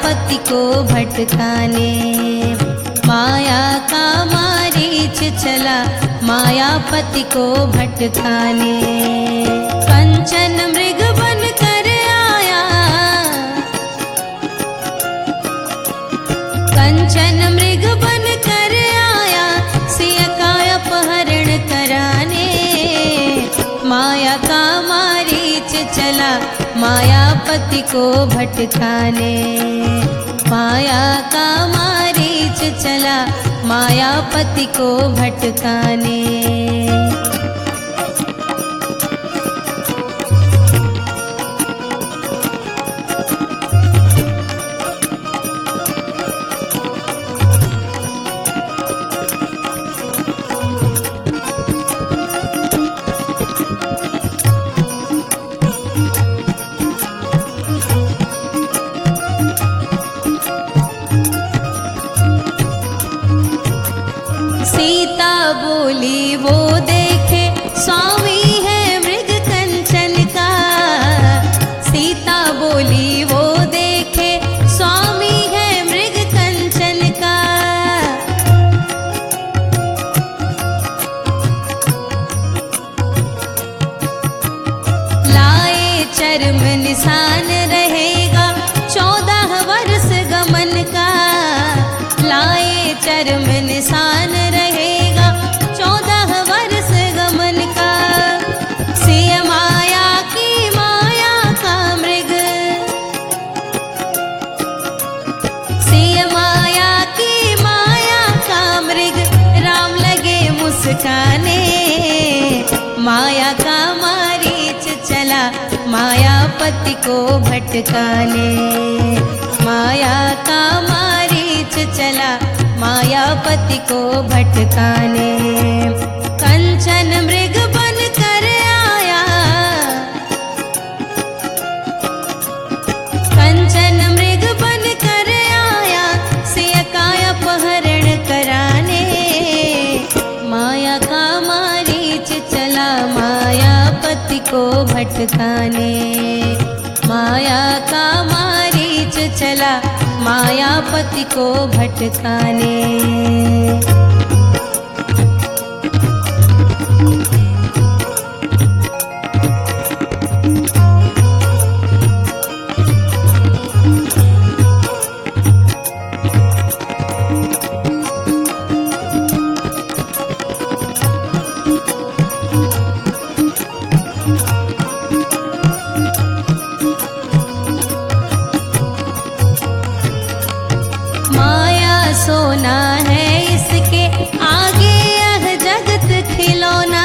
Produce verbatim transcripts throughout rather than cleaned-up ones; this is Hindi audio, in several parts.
पति को भटकाने। माया का मारीच चला मायापति को भटकाने। कंचन मृग बन कर आया, कंचन मृग बन कर आया, सिया का अपहरण कराने। माया का मारीच चला मायापति को भटकाने। माया का मारीच चला मायापति को भटकाने। सीता बोली वो देखे स्वामी है मृग कंचन का। सीता बोली वो देखे स्वामी है मृग कंचन का। लाए चर्म निशान रहेगा चौदह वर्ष गमन का। लाए चर्म निशान रहेगा चौदह वर्ष गमन का। सिया माया की माया का मृग, सिया माया की माया का मृग, राम लगे मुस्काने। माया का मारीच चला मायापति को भटकाने। माया का मारीच चला मायापति को भटकाने। कंचन मृग बन कर आया, कंचन मृग बन कर आया, सिया का अपहरण कराने। माया का मारीच चला मायापति को भटकाने। माया का मारीच चला मायापति को भटकाने। सोना है इसके आगे यह जगत खिलौना।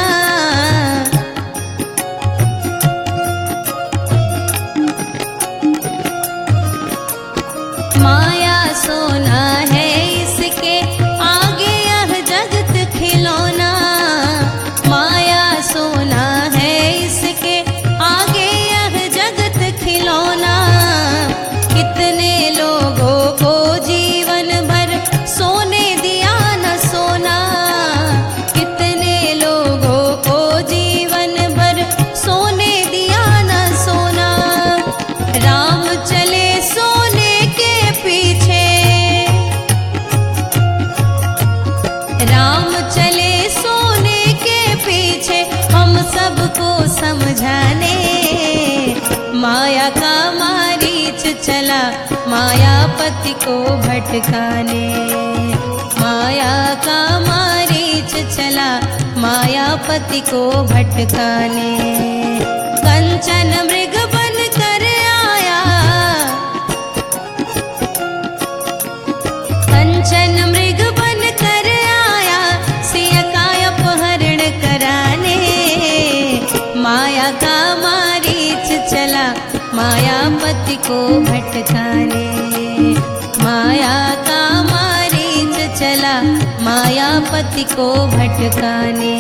माया सोना है इसके आगे यह जगत खिलौना। माया सोना है इसके आगे यह जगत खिलौना। कितने लोगों को जीवन भर सोने दिया न सोना। कितने लोगों को जीवन भर सोने दिया न सोना। राम चले सोने के पीछे, राम चले सोने के पीछे, हम सबको समझाने। माया का मारीच चला मायापति को भटकाने। माया का मारीच चला मायापति को भटकाने। कंचन मृग बन कर आया, कंचन मृग बन कर आया, सिया का अपहरण कराने। माया का मारीच चला मायापति को भटकाने। माया का मारीच चला मायापति को भटकाने।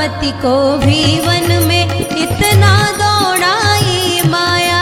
पति को भी वन में इतना दौड़ाई माया।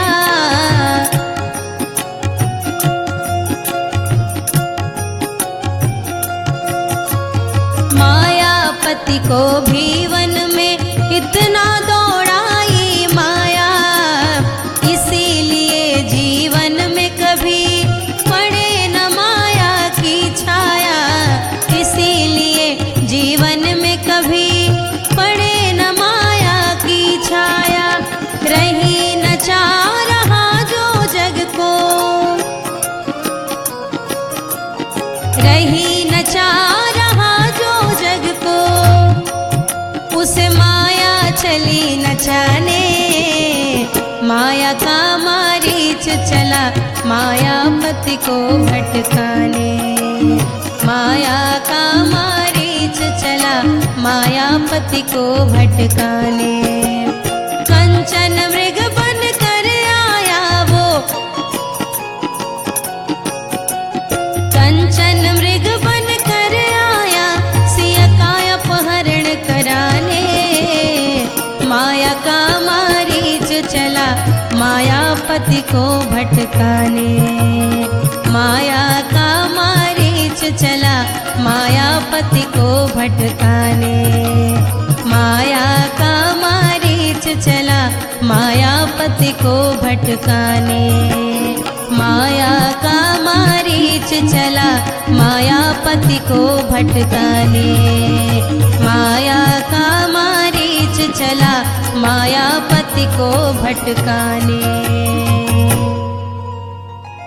माया पति को भी वन में इतना दौड़ाई माया, इसीलिए जीवन में कभी पड़े न माया की छाया। इसीलिए जीवन में कभी पड़े न माया की छाया। रही न चाह रहा जो जग को, रही न चाह रहा जो जग को, उसे माया चली नचाने। माया का मारीच चला मायापति को भटकाने। माया का मारीच चला मायापति को भटकाने। कंचन मृग बन कर आया वो, कंचन मृग बन कर आया सिया का अपहरण कराने। माया का मारीच चला मायापति को भटकाने। माया का मारीच चला मायापति को भटकाने। माया का मारीच चला मायापति को भटकाने। माया का मारीच चला मायापति को भटकाने। माया का मारीच चला मायापति को भटकाने।